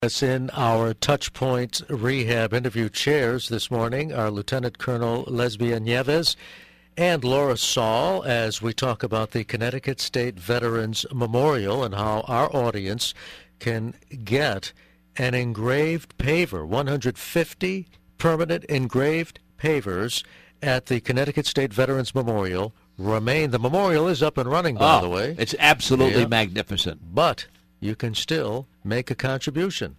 Us in our Touchpoint Rehab interview chairs this morning are Lieutenant Colonel Lesbia Nieves and Laura Saul as we talk about the Connecticut State Veterans Memorial and how our audience can get an engraved paver, 150 permanent engraved pavers at the Connecticut State Veterans Memorial. The memorial is up and running, by the way. It's absolutely magnificent. But you can still make a contribution.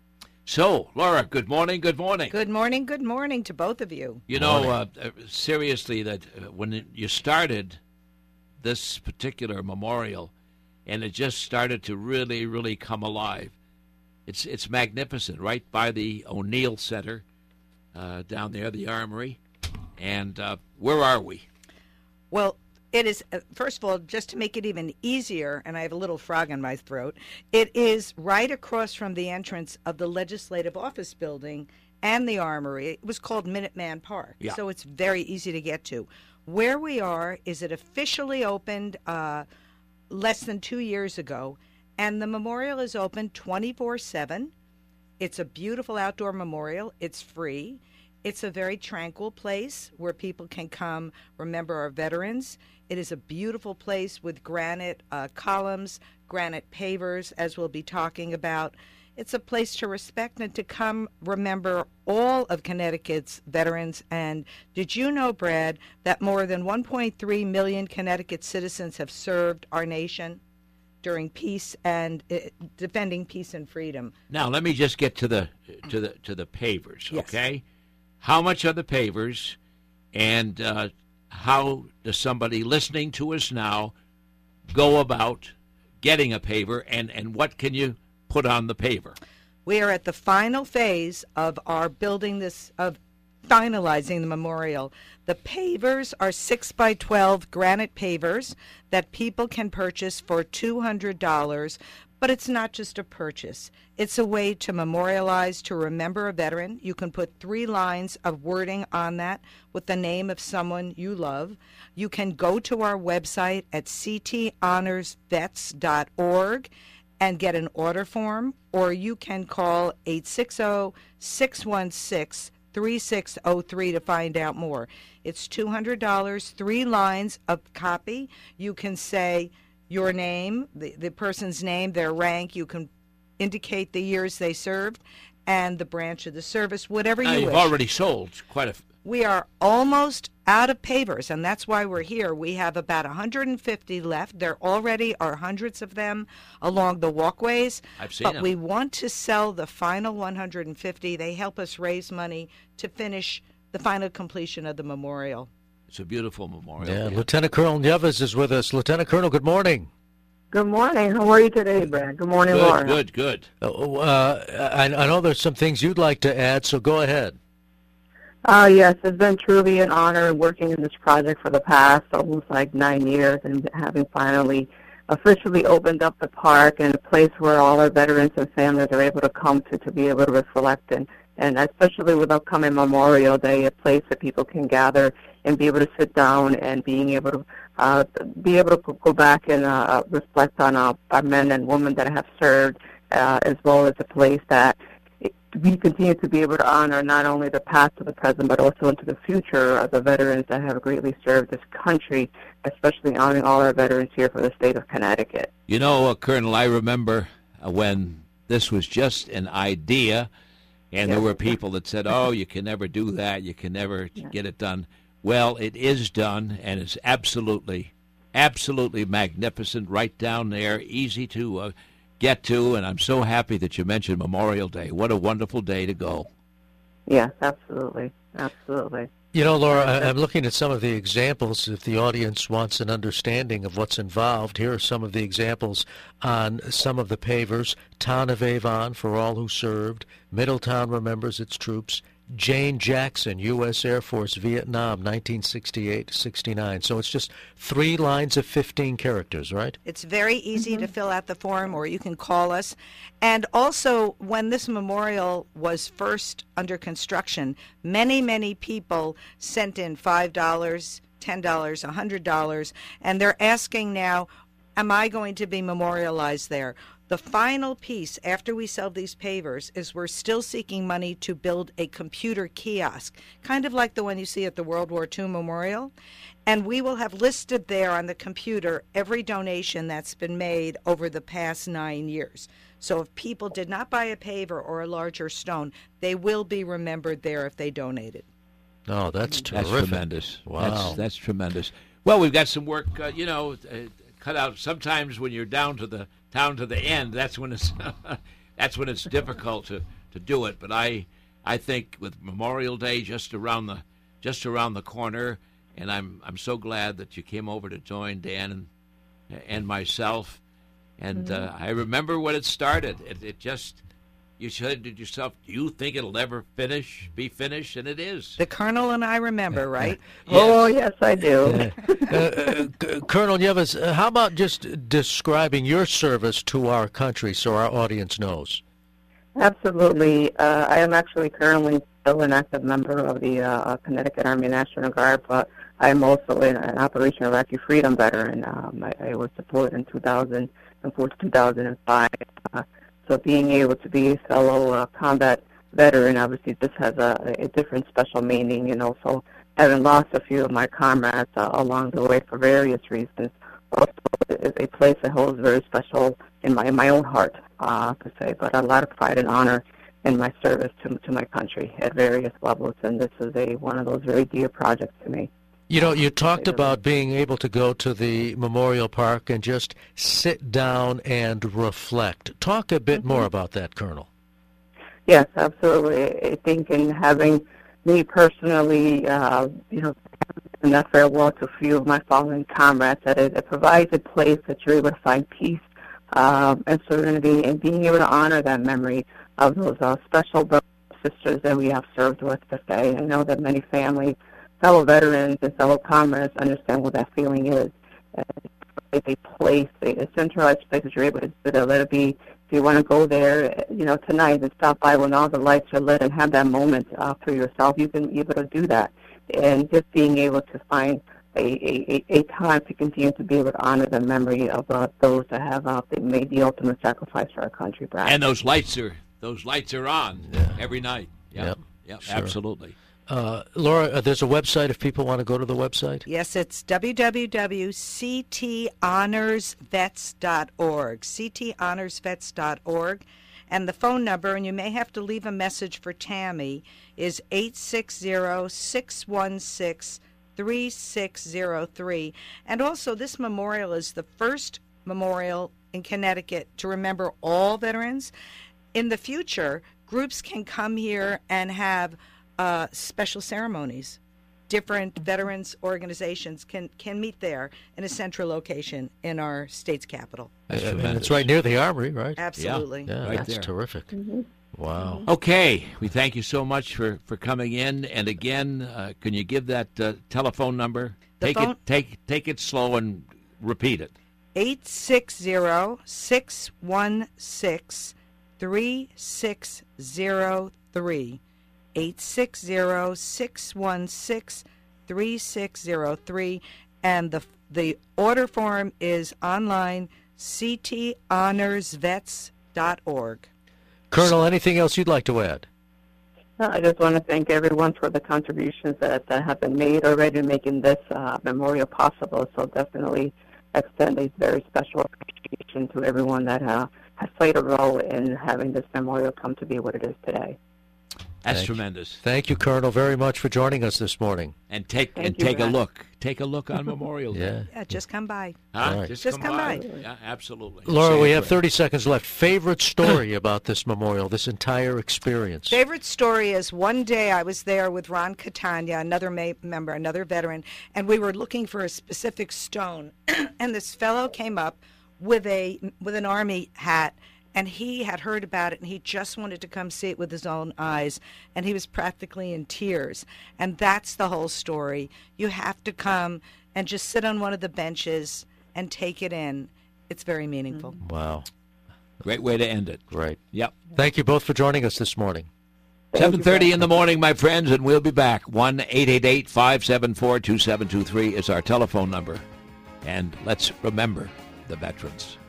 So, Laura, good morning, good morning. Good morning to both of you. You know, seriously, that when you started this particular memorial, and it just started to really, really come alive, it's magnificent, right by the O'Neill Center, down there, the Armory. And where are we? Well, it is, first of all, just to make it even easier, and I have a little frog in my throat, it is right across from the entrance of the Legislative Office Building and the Armory. It was called Minuteman Park, so it's very easy to get to. Where we are is it officially opened less than 2 years ago, and the memorial is open 24/7. It's a beautiful outdoor memorial. It's free. It's a very tranquil place where people can come remember our veterans. It is a beautiful place with granite columns, granite pavers, as we'll be talking about. It's a place to respect and to come remember all of Connecticut's veterans. And did you know, Brad, that more than 1.3 million Connecticut citizens have served our nation during peace and defending peace and freedom? Now, let me just get to the pavers, Yes. okay? How much are the pavers, and how does somebody listening to us now go about getting a paver, and what can you put on the paver? We are at the final phase of our finalizing the memorial. The pavers are 6x12 granite pavers that people can purchase for $200. But it's not just a purchase. It's a way to memorialize, to remember a veteran. You can put 3 lines of wording on that with the name of someone you love. You can go to our website at cthonorsvets.org and get an order form, or you can call 860-616-3603 to find out more. It's $200, 3 lines of copy. You can say your name, the person's name, their rank. You can indicate the years they served and the branch of the service, whatever you wish. You've already sold quite a... We are almost out of pavers, and that's why we're here. We have about 150 left. There already are hundreds of them along the walkways. I've seen them. But we want to sell the final 150. They help us raise money to finish the final completion of the memorial. It's a beautiful memorial. Yeah, Lieutenant Colonel Nieves is with us. Lieutenant Colonel, good morning. Good morning. How are you today, Brad? Good morning, Laura. Good. I know there's some things you'd like to add, so go ahead. Yes, it's been truly an honor working in this project for the past almost 9 years, and having finally officially opened up the park and a place where all our veterans and families are able to come to be able to reflect, and especially with upcoming Memorial Day, a place that people can gather and be able to sit down and being able to go back and reflect on our men and women that have served, as well as a place that we continue to be able to honor not only the past or the present, but also into the future of the veterans that have greatly served this country, especially honoring all our veterans here for the state of Connecticut. You know, Colonel, I remember when this was just an idea, and there were people that said, oh, you can never do that, you can never get it done. Well, it is done, and it's absolutely magnificent right down there, easy to get to, and I'm so happy that you mentioned Memorial Day. What a wonderful day to go. Yes, absolutely. You know, Laura, I'm looking at some of the examples. If the audience wants an understanding of what's involved, here are some of the examples on some of the pavers. Town of Avon, for all who served. Middletown remembers its troops. Jane Jackson, U.S. Air Force, Vietnam, 1968-69. So it's just 3 lines of 15 characters, right? It's very easy to fill out the form, or you can call us. And also, when this memorial was first under construction, many people sent in $5, $10, $100, and they're asking now, am I going to be memorialized there? The final piece after we sell these pavers is we're still seeking money to build a computer kiosk, kind of like the one you see at the World War II Memorial. And we will have listed there on the computer every donation that's been made over the past 9 years. So if people did not buy a paver or a larger stone, they will be remembered there if they donated. Oh, that's terrific. That's tremendous. Wow. That's tremendous. Well, we've got some work, cut out. Sometimes when you're down to the end, that's when it's it's difficult to do it. But I think with Memorial Day just around the corner, and I'm so glad that you came over to join Dan and myself. And I remember when it started. It just, you said to yourself, do you think it'll ever be finished? And it is. The Colonel and I remember, right? Yes. Oh, yes, I do. Colonel Nieves, how about just describing your service to our country so our audience knows? Absolutely. I am actually currently still an active member of the Connecticut Army National Guard, but I'm also an Operation Iraqi Freedom veteran. I was deployed in 2004 to 2005. So being able to be a fellow combat veteran, obviously this has a different special meaning, and also having lost a few of my comrades along the way for various reasons, also is a place that holds very special in my own heart, per se, but a lot of pride and honor in my service to my country at various levels, and this is one of those very dear projects to me. You know, you talked about being able to go to the Memorial Park and just sit down and reflect. Talk a bit more about that, Colonel. Yes, absolutely. I think in having me personally, in that farewell to a few of my fallen comrades, that it provides a place that you're able to find peace and serenity, and being able to honor that memory of those special brothers and sisters that we have served with this day. I know that many families, fellow veterans, and fellow comrades understand what that feeling is. It's a place, a centralized place that you're able to let it be. If you want to go there, tonight and stop by when all the lights are lit and have that moment for yourself, you can be able to do that. And just being able to find a time to continue to be able to honor the memory of those that have made the ultimate sacrifice for our country, Brad. And those lights are on every night. Yep, sure. Absolutely. Laura, there's a website if people want to go to the website? Yes, it's www.cthonorsvets.org, cthonorsvets.org. And the phone number, and you may have to leave a message for Tammy, is 860-616-3603. And also, this memorial is the first memorial in Connecticut to remember all veterans. In the future, groups can come here and have special ceremonies. Different veterans organizations can meet there in a central location in our state's capital. It's right near the Armory, right? Absolutely. Yeah, right that's there. Terrific. Mm-hmm. Wow. Okay, we thank you so much for coming in. And again, can you give that telephone number? Take it slow and repeat it. 860-616-3603. 860-616-3603. And the order form is online, cthonorsvets.org. Colonel, anything else you'd like to add? I just want to thank everyone for the contributions that have been made already making this memorial possible. So definitely extend a very special appreciation to everyone that has played a role in having this memorial come to be what it is today. That's tremendous. Thank you, Colonel, very much for joining us this morning. And take a look. Take a look on Memorial Day. Yeah, just come by. Huh? Right. Just come by. Yeah, absolutely. Laura, we have 30 seconds left. Favorite story about this memorial, this entire experience? Favorite story is one day I was there with Ron Catania, another member, another veteran, and we were looking for a specific stone. And this fellow came up with an Army hat, and he had heard about it, and he just wanted to come see it with his own eyes, and he was practically in tears. And that's the whole story. You have to come and just sit on one of the benches and take it in. It's very meaningful. Wow. Great way to end it. Great. Yep. Thank you both for joining us this morning. 7:30 in the morning, my friends, and we'll be back. 1-888-574-2723 is our telephone number. And let's remember the veterans.